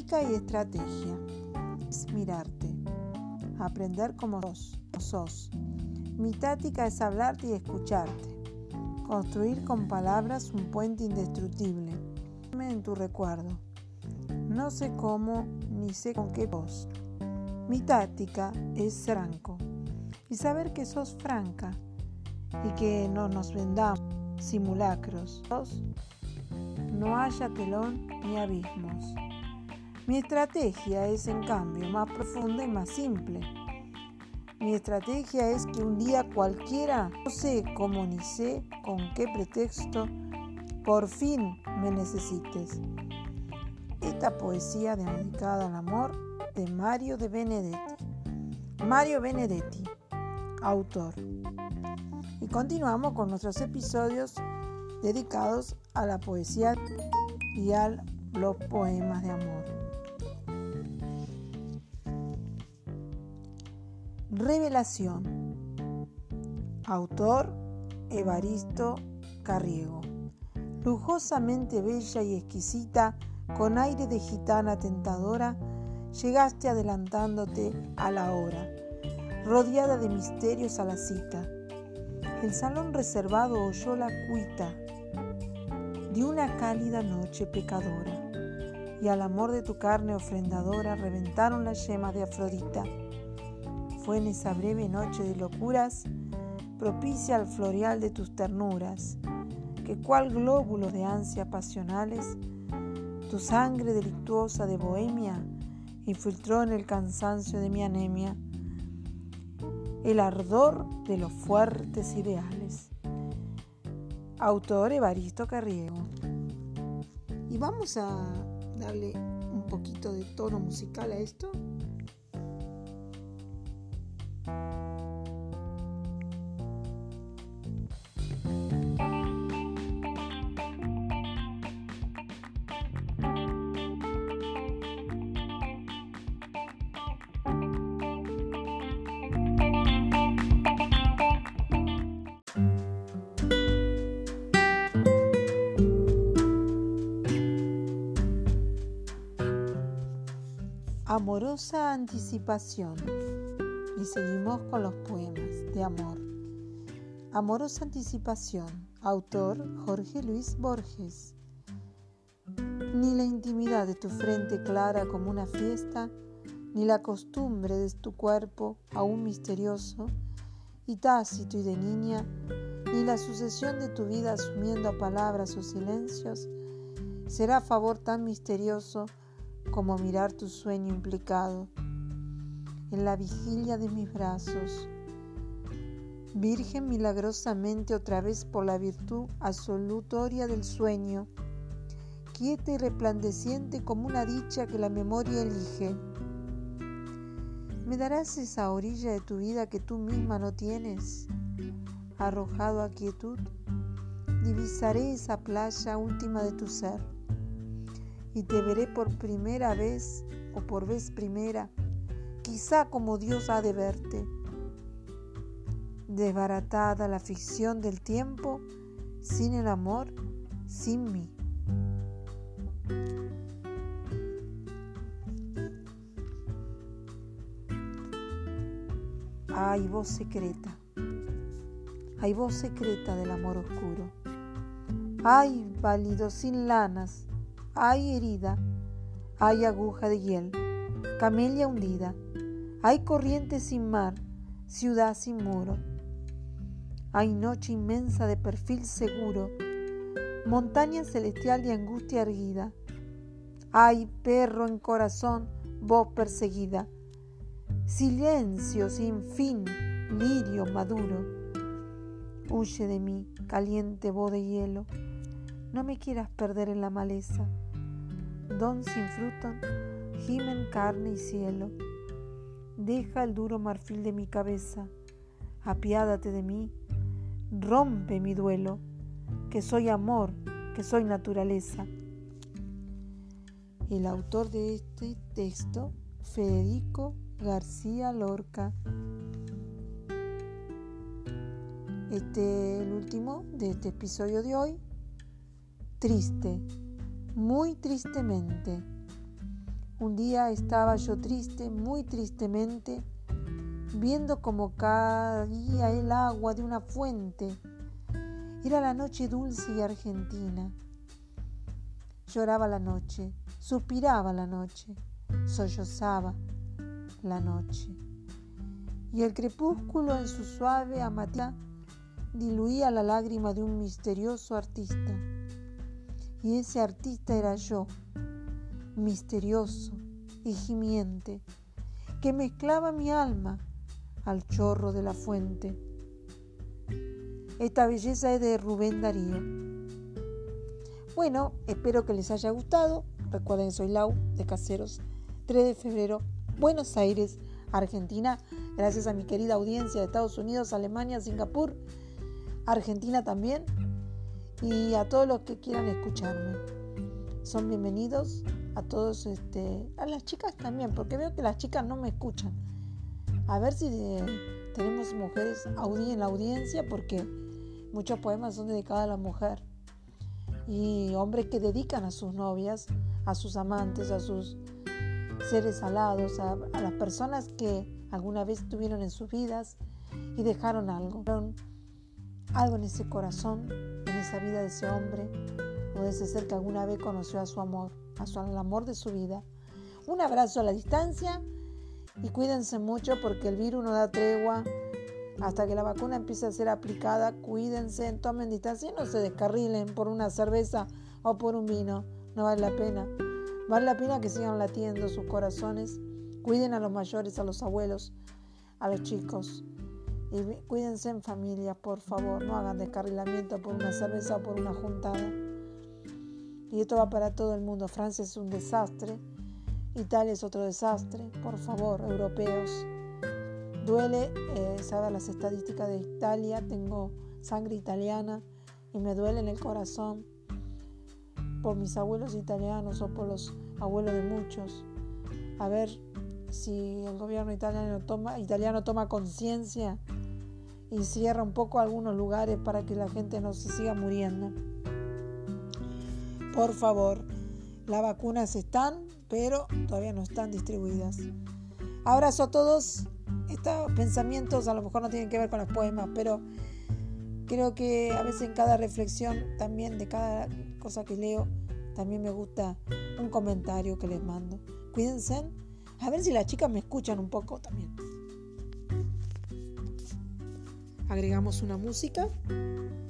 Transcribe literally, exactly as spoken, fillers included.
Táctica y estrategia. Es mirarte, aprender como sos, sos. Mi táctica es hablarte y escucharte. Construir con palabras un puente indestructible. En tu recuerdo. No sé cómo ni sé con qué voz. Mi táctica es ser franco y saber que sos franca y que no nos vendamos simulacros. No haya telón ni abismos. Mi estrategia es, en cambio, más profunda y más simple. Mi estrategia es que un día cualquiera, no sé cómo ni sé con qué pretexto, por fin me necesites. Esta poesía dedicada al amor de Mario de Benedetti. Mario Benedetti, autor. Y continuamos con nuestros episodios dedicados a la poesía y a los poemas de amor. Revelación. Autor Evaristo Carriego. Lujosamente bella y exquisita, con aire de gitana tentadora, llegaste adelantándote a la hora, rodeada de misterios a la cita. El salón reservado oyó la cuita de una cálida noche pecadora, y al amor de tu carne ofrendadora reventaron las yemas de Afrodita. Fue en esa breve noche de locuras, propicia al floreal de tus ternuras, que cual glóbulo de ansia pasionales, tu sangre delictuosa de bohemia infiltró en el cansancio de mi anemia el ardor de los fuertes ideales. Autor Evaristo Carriego. Y vamos a darle un poquito de tono musical a esto. Amorosa anticipación. Y seguimos con los poemas de amor. Amorosa anticipación. Autor Jorge Luis Borges. Ni la intimidad de tu frente clara como una fiesta, ni la costumbre de tu cuerpo aún misterioso y tácito y de niña, ni la sucesión de tu vida asumiendo a palabras o silencios, será favor tan misterioso como mirar tu sueño implicado en la vigilia de mis brazos. Virgen milagrosamente otra vez por la virtud absolutoria del sueño, quieta y resplandeciente como una dicha que la memoria elige. ¿Me darás esa orilla de tu vida que tú misma no tienes? Arrojado a quietud, divisaré esa playa última de tu ser. Y te veré por primera vez o por vez primera, quizá como Dios ha de verte. Desbaratada la ficción del tiempo, sin el amor, sin mí. Ay, voz secreta, ay, voz secreta del amor oscuro. Ay, válido sin lanas, ay, herida, hay aguja de hiel, camelia hundida, hay corriente sin mar, ciudad sin muro, hay noche inmensa de perfil seguro, montaña celestial de angustia erguida, hay perro en corazón, voz perseguida, silencio sin fin, lirio maduro, huye de mí, caliente voz de hielo, no me quieras perder en la maleza. Don sin fruto, gimen carne y cielo. Deja el duro marfil de mi cabeza. Apiádate de mí. Rompe mi duelo, que soy amor, que soy naturaleza. El autor de este texto, Federico García Lorca. Este es el último de este episodio de hoy. Triste, muy tristemente. Un día estaba yo triste, muy tristemente, viendo cómo caía el agua de una fuente. Era la noche dulce y argentina. Lloraba la noche, suspiraba la noche, sollozaba la noche. Y el crepúsculo en su suave amatía diluía la lágrima de un misterioso artista. Y ese artista era yo, misterioso y gimiente, que mezclaba mi alma al chorro de la fuente. Esta belleza es de Rubén Darío. Bueno, espero que les haya gustado. Recuerden que soy Lau de Caseros, tres de febrero, Buenos Aires, Argentina. Gracias a mi querida audiencia de Estados Unidos, Alemania, Singapur, Argentina también. Y a todos los que quieran escucharme. Son bienvenidos a todos, este, a las chicas también, porque veo que las chicas no me escuchan. A ver si de, tenemos mujeres audi- en la audiencia, porque muchos poemas son dedicados a la mujer. Y hombres que dedican a sus novias, a sus amantes, a sus seres alados, a, a las personas que alguna vez tuvieron en sus vidas y dejaron algo. Algo en ese corazón, en esa vida de ese hombre o de ese ser que alguna vez conoció a su amor, a su, al amor de su vida. Un abrazo a la distancia y cuídense mucho porque el virus no da tregua hasta que la vacuna empiece a ser aplicada. Cuídense, tomen distancia y no se descarrilen por una cerveza o por un vino. No vale la pena. Vale la pena que sigan latiendo sus corazones. Cuiden a los mayores, a los abuelos, a los chicos. Y cuídense en familia, por favor. No hagan descarrilamiento por una cerveza o por una juntada. Y esto va para todo el mundo. Francia es un desastre. Italia es otro desastre. Por favor, europeos. Duele eh, saber las estadísticas de Italia. Tengo sangre italiana y me duele en el corazón por mis abuelos italianos o por los abuelos de muchos. A ver si el gobierno italiano toma, italiano toma conciencia y cierra un poco algunos lugares para que la gente no se siga muriendo. Por favor, las vacunas están, pero todavía no están distribuidas. Abrazo a todos. Estos pensamientos a lo mejor no tienen que ver con los poemas, pero creo que a veces en cada reflexión también de cada cosa que leo, también me gusta un comentario que les mando. Cuídense. A ver si las chicas me escuchan un poco también. Agregamos una música.